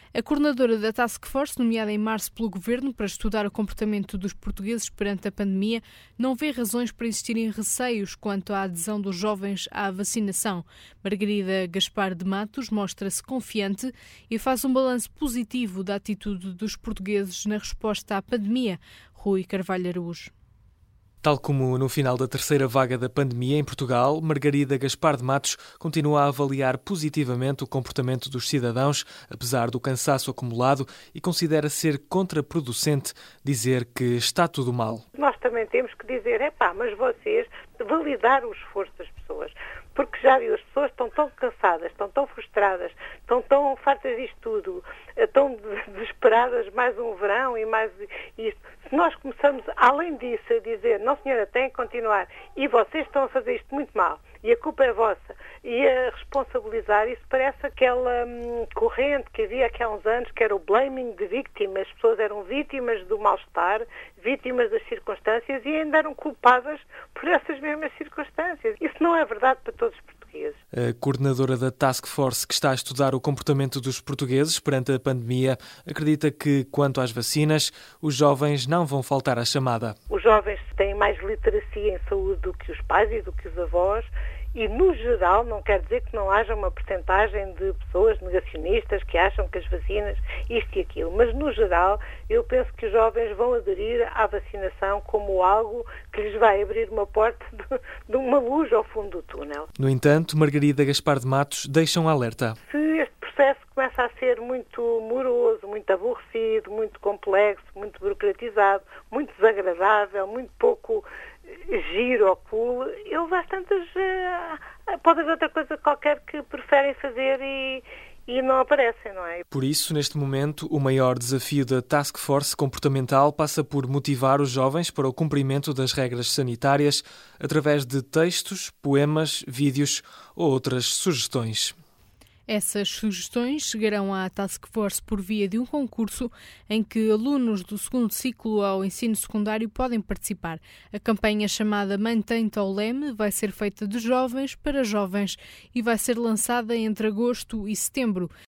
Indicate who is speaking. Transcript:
Speaker 1: A coordenadora da Task Force, nomeada em março pelo Governo para estudar o comportamento dos portugueses perante a pandemia, não vê razões para existirem receios quanto à adesão dos jovens à vacinação. Margarida Gaspar de Matos mostra-se confiante e faz um balanço positivo da atitude dos portugueses na resposta à pandemia. Rui Carvalho Araújo.
Speaker 2: Tal como no final da terceira vaga da pandemia em Portugal, Margarida Gaspar de Matos continua a avaliar positivamente o comportamento dos cidadãos, apesar do cansaço acumulado, e considera ser contraproducente dizer que está tudo mal.
Speaker 3: Nós também temos que dizer, mas vocês validar o esforço das pessoas, porque já viu, as pessoas estão tão cansadas, estão tão frustradas, estão tão fartas disto tudo, tão desesperadas, mais um verão e mais isto. Se nós começamos, além disso, a dizer, não senhora, tem que continuar, e vocês estão a fazer isto muito mal, e a culpa é vossa, e a responsabilizar, isso parece aquela corrente que havia aqui há uns anos, que era o blaming de vítimas. As pessoas eram vítimas do mal-estar, vítimas das circunstâncias e ainda eram culpadas por essas mesmas circunstâncias. Isso não é verdade para todos os portugueses.
Speaker 2: A coordenadora da Task Force, que está a estudar o comportamento dos portugueses perante a pandemia, acredita que, quanto às vacinas, os jovens não vão faltar à chamada.
Speaker 3: Os jovens têm mais literacia em saúde do que os pais e do que os avós. E, no geral, não quer dizer que não haja uma percentagem de pessoas negacionistas que acham que as vacinas, isto e aquilo. Mas, no geral, eu penso que os jovens vão aderir à vacinação como algo que lhes vai abrir uma porta de uma luz ao fundo do túnel.
Speaker 2: No entanto, Margarida Gaspar de Matos deixa um alerta.
Speaker 3: Se este processo começa a ser muito moroso, muito aborrecido, muito complexo, muito burocratizado, muito desagradável, muito pouco giro ou cool, eles às tantas pode haver outra coisa qualquer que preferem fazer e não aparecem, não é?
Speaker 2: Por isso, neste momento, o maior desafio da Task Force comportamental passa por motivar os jovens para o cumprimento das regras sanitárias através de textos, poemas, vídeos ou outras sugestões.
Speaker 1: Essas sugestões chegarão à Task Force por via de um concurso em que alunos do segundo ciclo ao ensino secundário podem participar. A campanha chamada Mantém-te ao Leme vai ser feita de jovens para jovens e vai ser lançada entre agosto e setembro.